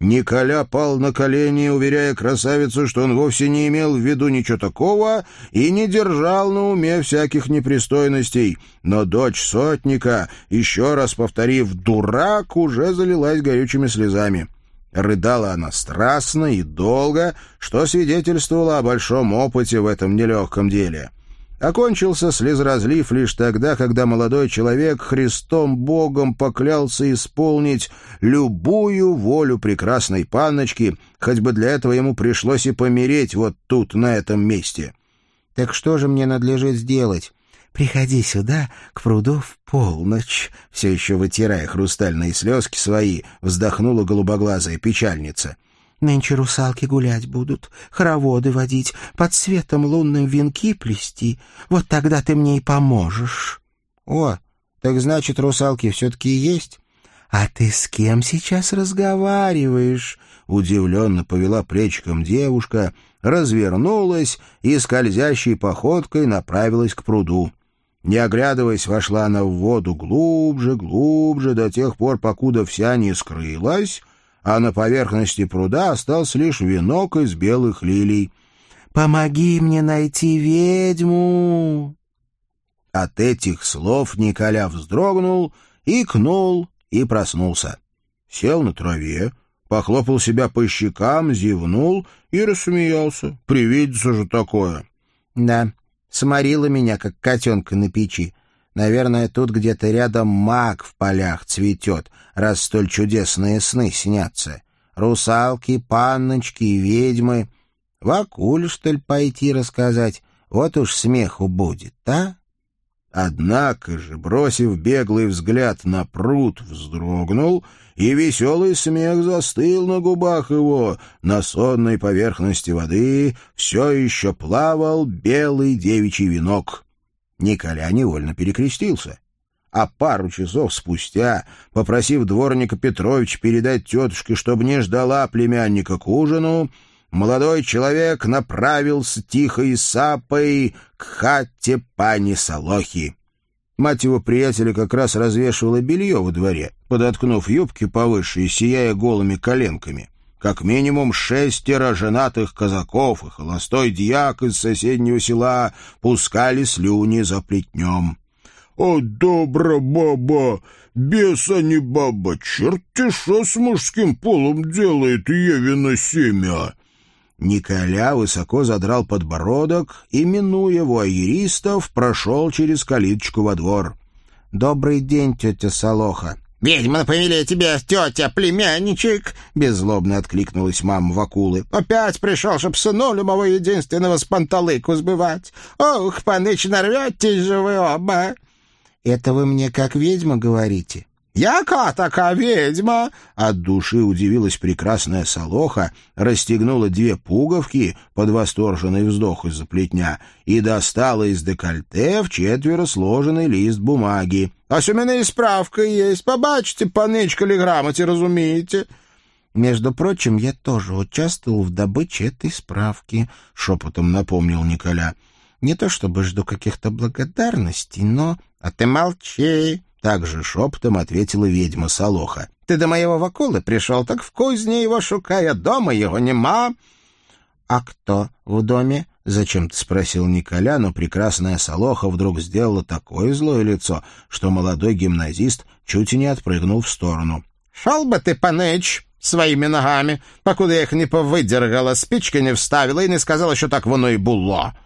Николя пал на колени, уверяя красавицу, что он вовсе не имел в виду ничего такого и не держал на уме всяких непристойностей. Но дочь сотника, еще раз повторив «дурак», уже залилась горючими слезами. Рыдала она страстно и долго, что свидетельствовало о большом опыте в этом нелегком деле. Окончился слезоразлив лишь тогда, когда молодой человек Христом Богом поклялся исполнить любую волю прекрасной панночки, хоть бы для этого ему пришлось и помереть вот тут, на этом месте. «Так что же мне надлежит сделать?» «Приходи сюда, к пруду, в полночь», — все еще вытирая хрустальные слезки свои, вздохнула голубоглазая печальница. «Нынче русалки гулять будут, хороводы водить, под светом лунным венки плести. Вот тогда ты мне и поможешь». «О, так значит, русалки все-таки есть?» «А ты с кем сейчас разговариваешь?» Удивленно повела плечиком девушка, развернулась и скользящей походкой направилась к пруду. Не оглядываясь, вошла она в воду глубже, глубже, до тех пор, покуда вся не скрылась, а на поверхности пруда остался лишь венок из белых лилий. «Помоги мне найти ведьму!» От этих слов Николя вздрогнул, икнул и проснулся. Сел на траве, похлопал себя по щекам, зевнул и рассмеялся. Привидится же такое. «Да, сморила меня, как котенка на печи. Наверное, тут где-то рядом мак в полях цветет, раз столь чудесные сны снятся. Русалки, панночки и ведьмы. В Акуль, что ли, пойти рассказать? Вот уж смеху будет, а?» Однако же, бросив беглый взгляд на пруд, вздрогнул, и веселый смех застыл на губах его. На сонной поверхности воды все еще плавал белый девичий венок. Николя невольно перекрестился. А пару часов спустя, попросив дворника Петровича передать тетушке, чтобы не ждала племянника к ужину, молодой человек направился тихой сапой к хате пани Солохи. Мать его приятеля как раз развешивала белье во дворе, подоткнув юбки повыше и сияя голыми коленками. Как минимум 6 женатых казаков и холостой дьяк из соседнего села пускали слюни за плетнем. «О, добра баба! Беса не баба! Черти шо с мужским полом делает Евино семя!» Николя высоко задрал подбородок и, минуя вуайеристов, прошел через калиточку во двор. «Добрый день, тетя Солоха!» «Ведьма на помеле тебе, тетя, племянничек!» — беззлобно откликнулась мама Вакулы. «Опять пришел, чтоб сынулю моего единственного с панталыку сбывать. Ох, паныч, нарветесь же вы оба!» «Это вы мне как ведьма говорите?» «Яка такая ведьма?» От души удивилась прекрасная Солоха, расстегнула 2 пуговки под восторженный вздох из-за плетня и достала из декольте в 4 сложенный лист бумаги. «Ось у меня и справка есть. Побачите, панычка ли грамоте разумеете?» «Между прочим, я тоже участвовал в добыче этой справки», — шепотом напомнил Николя. «Не то чтобы жду каких-то благодарностей, но...» «А ты молчи!» — также шепотом ответила ведьма Солоха. «Ты до моего Вакулы пришел, так в кузне его шукая, дома его нема». «А кто в доме?» — зачем-то спросил Николя, но прекрасная Солоха вдруг сделала такое злое лицо, что молодой гимназист чуть и не отпрыгнул в сторону. «Шел бы ты, паныч, своими ногами, покуда я их не повыдергала, спичкой не вставила и не сказала, что так воно и было».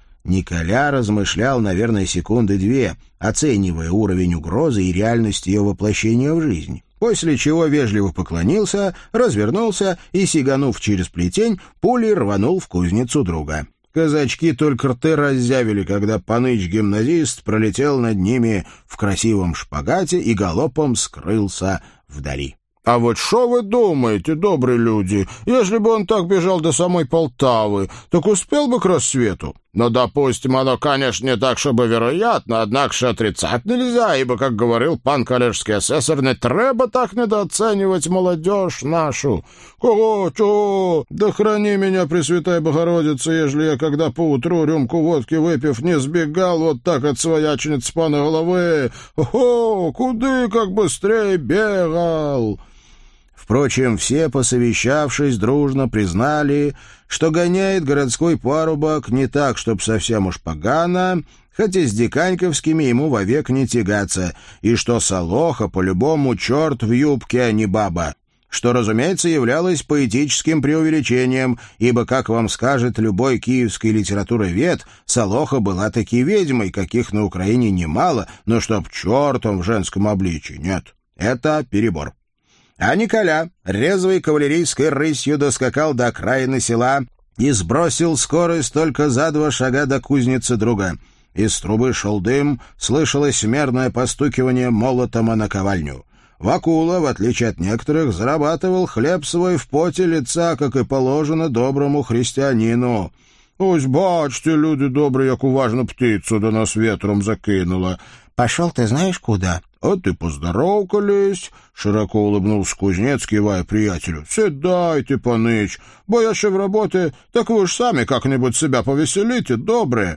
Николя размышлял, наверное, 2 секунды, оценивая уровень угрозы и реальность ее воплощения в жизнь, после чего вежливо поклонился, развернулся и, сиганув через плетень, пулей рванул в кузницу друга. Казачки только рты раззявили, когда паныч-гимназист пролетел над ними в красивом шпагате и галопом скрылся вдали. «А вот что вы думаете, добрые люди, если бы он так бежал до самой Полтавы, так успел бы к рассвету? Но, допустим, оно, конечно, не так, чтобы вероятно, однако же отрицать нельзя, ибо, как говорил пан коллежский асесор, не треба так недооценивать молодежь нашу. Кого, чего? Да храни меня, Пресвятая Богородица, ежели я, когда поутру рюмку водки выпив, не сбегал вот так от свояченицы пана головы. Ого, куды как быстрее бегал!» Впрочем, все, посовещавшись, дружно признали, что гоняет городской парубок не так, чтоб совсем уж погано, хоть и с диканьковскими ему вовек не тягаться, и что Солоха по-любому черт в юбке, а не баба, что, разумеется, являлось поэтическим преувеличением, ибо, как вам скажет любой киевский литературовед, Солоха была таки ведьмой, каких на Украине немало, но чтоб чертом в женском обличии, нет, это перебор. А Николя резвой кавалерийской рысью доскакал до окраины села и сбросил скорость только за 2 шага до кузницы друга. Из трубы шел дым, слышалось мерное постукивание молотом о наковальню. Вакула, в отличие от некоторых, зарабатывал хлеб свой в поте лица, как и положено доброму христианину. «Ось, бачте, люди добрые, як уважно птицу до нас ветром закинула». «Пошел ты знаешь куда?» «А ты поздоровкались», — широко улыбнулся кузнец, кивая приятелю. «Седайте, паныч, бо я ще в работе, так вы уж сами как-нибудь себя повеселите, добрые».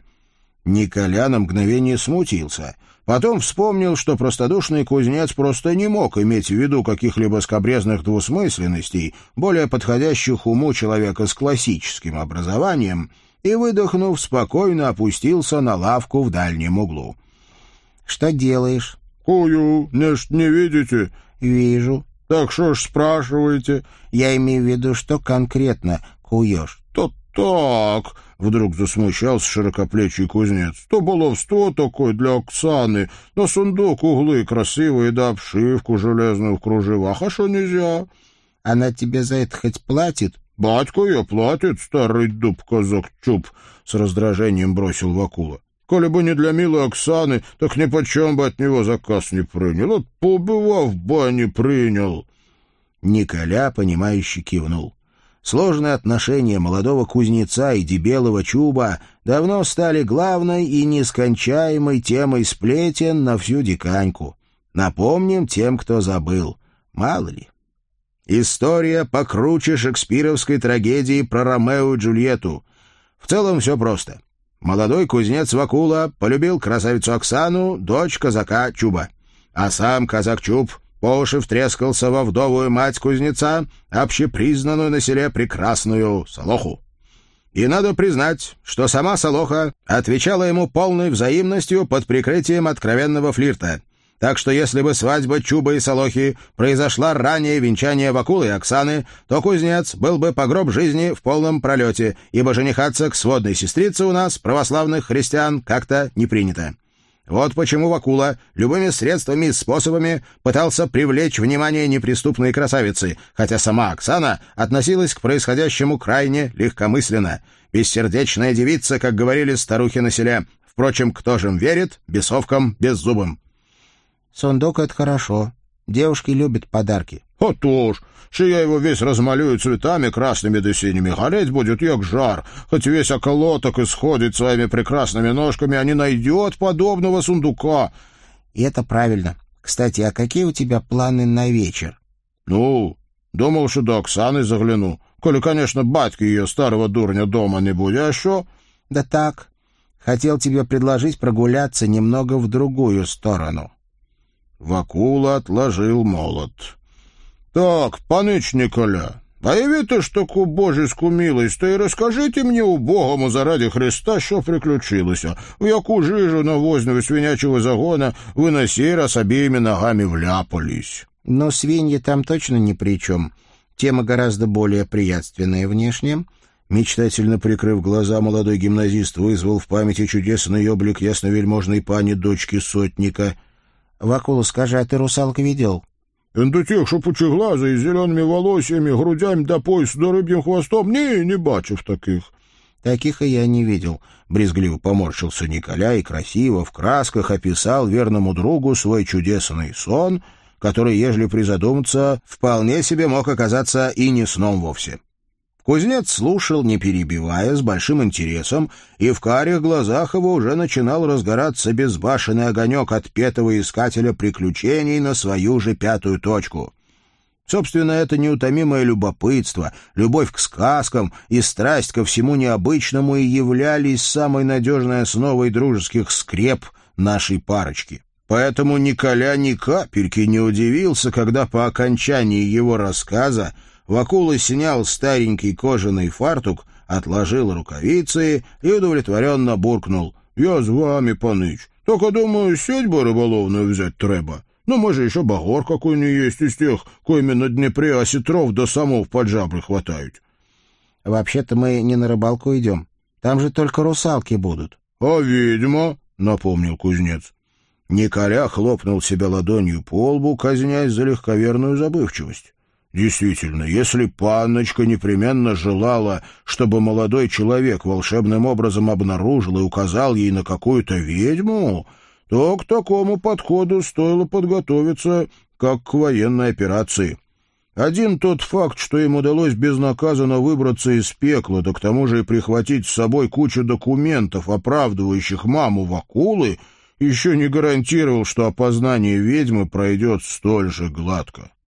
Николя на мгновение смутился. Потом вспомнил, что простодушный кузнец просто не мог иметь в виду каких-либо скабрезных двусмысленностей, более подходящих уму человека с классическим образованием, и, выдохнув, спокойно опустился на лавку в дальнем углу. «Что делаешь?» «Кую, нечто не видите?» «Вижу». «Так что ж спрашиваете?» «Я имею в виду, что конкретно куешь?» «То так», — вдруг засмущался широкоплечий кузнец. «То баловство такое для Оксаны. На сундук углы красивые, да обшивку железную в кружевах. А что нельзя?» «Она тебе за это хоть платит?» «Батька ее платит, старый дуб казак-чуб», — с раздражением бросил Вакула. «Коли бы не для милой Оксаны, так ни почем бы от него заказ не принял. Вот поубывав бы не принял». Николя, понимающе кивнул. Сложные отношения молодого кузнеца и дебелого чуба давно стали главной и нескончаемой темой сплетен на всю диканьку. Напомним тем, кто забыл. Мало ли. История покруче шекспировской трагедии про Ромео и Джульетту. В целом все просто. Молодой кузнец Вакула полюбил красавицу Оксану, дочь казака Чуба. А сам казак Чуб по уши втрескался во вдовую мать кузнеца, общепризнанную на селе прекрасную Солоху. И надо признать, что сама Солоха отвечала ему полной взаимностью под прикрытием откровенного флирта. Так что если бы свадьба Чуба и Солохи произошла ранее венчания Вакулы и Оксаны, то кузнец был бы по гроб жизни в полном пролете, ибо женихаться к сводной сестрице у нас, православных христиан, как-то не принято. Вот почему Вакула любыми средствами и способами пытался привлечь внимание неприступной красавицы, хотя сама Оксана относилась к происходящему крайне легкомысленно. Бессердечная девица, как говорили старухи на селе. Впрочем, кто же им верит, бесовкам, беззубым? «Сундук — это хорошо. Девушки любят подарки». «А то ж, что я его весь размалюю цветами красными да синими, гореть будет як жар. Хоть весь околоток исходит своими прекрасными ножками, а не найдет подобного сундука». «И это правильно. Кстати, а какие у тебя планы на вечер?» «Ну, думал, что до Оксаны загляну. Коли, конечно, батьки ее старого дурня дома не будет, а что?» «Да так. Хотел тебе предложить прогуляться немного в другую сторону». Вакула отложил молот. «Так, паныч Николя, а явите ж таку божеську милость, то й розкажите мені убогому заради Христа, що приключилося, в яку жижу на возню свинячого загона вы на сей раз обеими ногами вляпались». «Но свиньи там точно ни при чем. Тема гораздо более приятственная внешне». Мечтательно прикрыв глаза, молодой гимназист вызвал в памяти чудесный облик ясновельможной пани дочки сотника. «Вакула, скажи, а ты русалок видел?» «Да тех, что пучеглазые, с зелеными волосьями, грудями до пояса да рыбьим хвостом, не бачив таких». «Таких и я не видел», — брезгливо поморщился Николя и красиво в красках описал верному другу свой чудесный сон, который, ежели призадуматься, вполне себе мог оказаться и не сном вовсе. Кузнец слушал, не перебивая, с большим интересом, и в карих глазах его уже начинал разгораться безбашенный огонек отпетого искателя приключений на свою же пятую точку. Собственно, это неутомимое любопытство, любовь к сказкам и страсть ко всему необычному и являлись самой надежной основой дружеских скреп нашей парочки. Поэтому Николя ни капельки не удивился, когда по окончании его рассказа Вакула снял старенький кожаный фартук, отложил рукавицы и удовлетворенно буркнул: «Я з вами, паныч. Только, думаю, сеть бы рыболовную взять треба. Ну, может, еще багор какой не есть из тех, коими на Днепре осетров до самов под жабры хватают». «Вообще-то мы не на рыбалку идем. Там же только русалки будут». «А ведьма?» — напомнил кузнец. Николя хлопнул себя ладонью по лбу, казнясь за легковерную забывчивость. Действительно, если панночка непременно желала, чтобы молодой человек волшебным образом обнаружил и указал ей на какую-то ведьму, то к такому подходу стоило подготовиться, как к военной операции. Один тот факт, что им удалось безнаказанно выбраться из пекла, да к тому же и прихватить с собой кучу документов, оправдывающих маму Вакулы, еще не гарантировал, что опознание ведьмы пройдет столь же гладко.